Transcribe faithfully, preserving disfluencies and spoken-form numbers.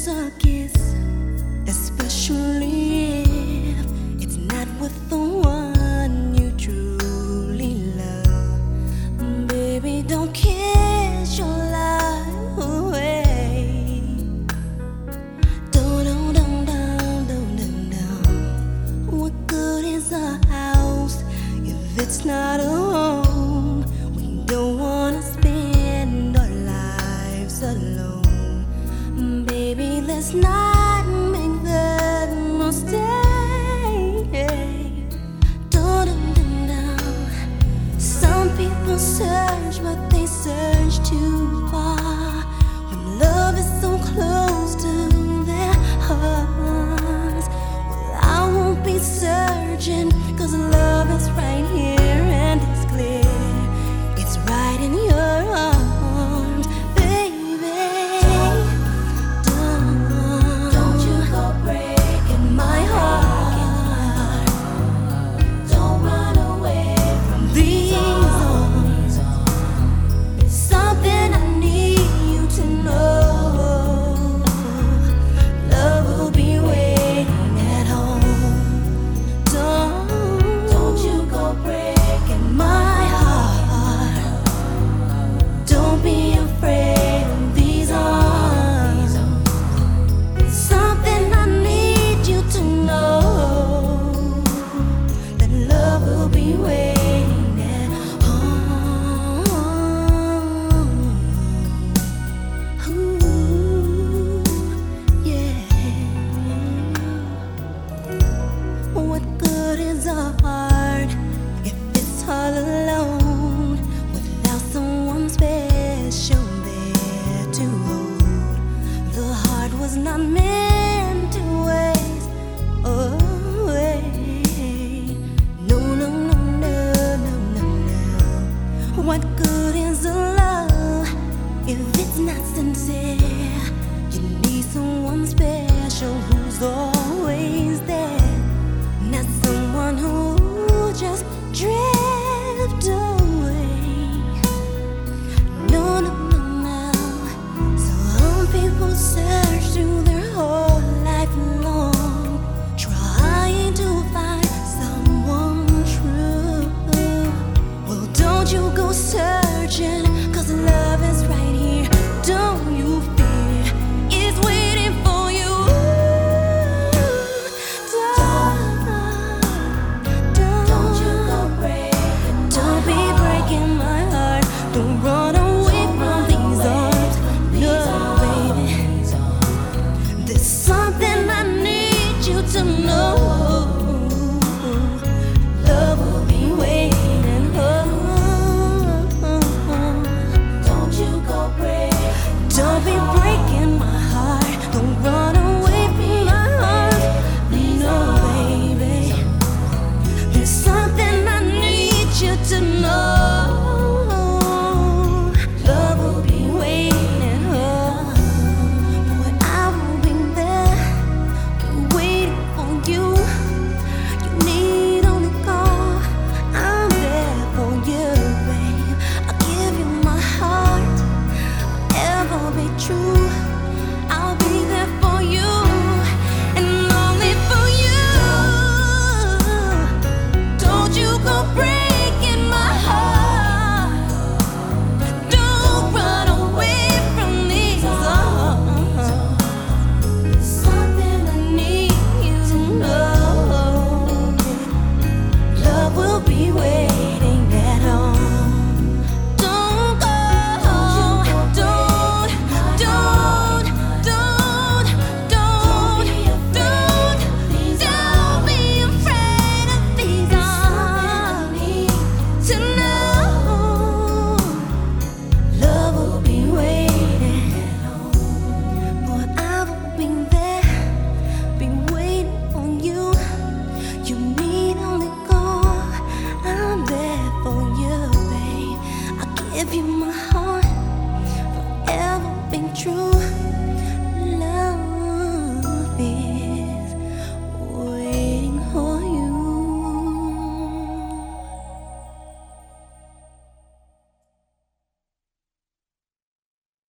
is a kiss, especially if it's not with the one you truly love. Baby, don't kiss your life away. Don't, don't, don't, don't, don't, don't, don't. What good is a house if it's not a home? We don't wanna spend our lives alone. Baby, let's not make that mistake. Don't, don't, don't, don't. Some people search, but they search too far. When love is so close to their hearts, well, I won't be searching, 'cause love is right here and it's clear. It's right in your arms, baby. Don't, don't you go breaking my heart. Don't run away from these arms. There's something I need you to know. Love will be waiting at home. Don't, don't you go breaking my heart. Don't be afraid of these arms. There's something I need you to know, that love will be waiting at home. Ooh, yeah. What good is a heart if it's all alone, without someone special there to hold? The heart was not meant to waste away. No, no, no, no, no, no, no. What good is a love if it's not sincere? You need someone special who's always there, not someone who just drift away. No, no, no, no. Some people search through their whole life long, trying to find someone true. Well, don't you go searching, 'cause love is right here. Don't you fear, it's waiting for you. Don't, don't you go breaking. Don't be breaking my heart. Don't run away from these arms. No, baby. There's something I need you to know. Love will be waiting. Oh, don't you go break. Don't be breaking my heart. Don't run away from my arms. No, baby. There's something I need you to know. Love will be waiting. Oh, boy, I will be there, waiting for you. You need only call. I'm there for you, babe. I'll give you my heart, ever be true. I'll be there for you, and only for you. Don't you go breaking my heart. Don't run away from these arms. There's something I need you to know. Love will be waiting at home. Don't go. Don't, don't, don't, don't, don't, don't be afraid of these arms. To know love will be waiting at home. Boy, I will be there, be waiting on you. You need only call. I'm there for you, babe. I'll give you my heart, forever be true.